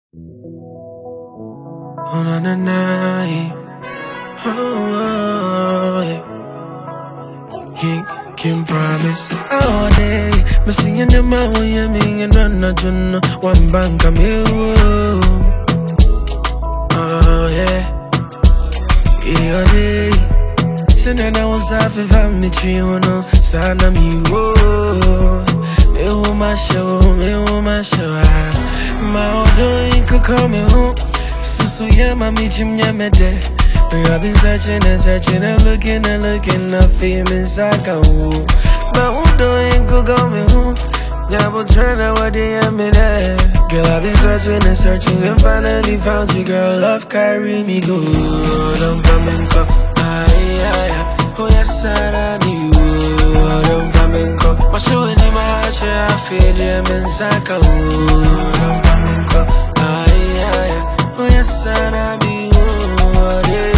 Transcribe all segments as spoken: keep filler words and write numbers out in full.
Oh na na na, yeah. Oh, yeah. King, King promise all day. Me singing the man when you mean and run a journal. One bank of me, oh yeah. Yeah, day. Send I was half if I'm the tree, oh no. Sana me, oh. Me oh my show, me oh my show. My old ain't could call me home. So so yeah, my me Jim Yamede. I've been searching and searching and looking and looking, I feel inside go. My old ain't could call me home. Yeah, but turn out what they am in there. Girl, I've been searching and searching and finally found you, girl. Love carry me good. I'm flamenco. Ay, ay, ay. Oh, yes, I me good. I'm flamenco. My show in my heart, yeah, I feel them inside go. I'm flamenco. Ay, ay, ay. Oh, yes, I me good. Yeah.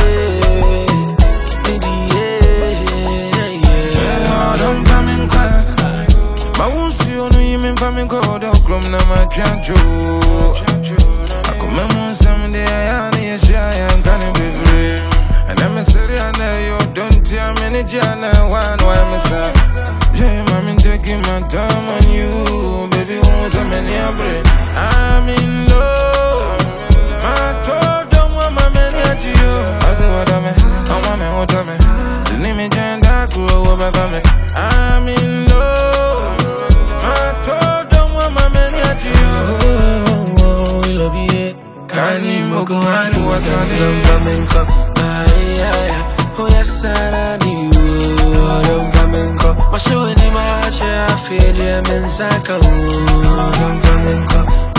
I'm going to come na my chancho. I come on someday, I need a shy and can't be free. And I'm a serious, you don't tell me any jana one, why I'm a son. Yeah, I'm taking my time on you, baby, who's a many a bread. I'm in love. My talk don't want my many at you. I say, what I'm a, I want me, what I'm a. The name is Janda, grow up, I'm in love. My talk. Kani moko hani wasale flamenco. Ay ay ay. Oh yes I need you. Don't flamenco. My show in my heart, I feel them inside. Don't flamenco.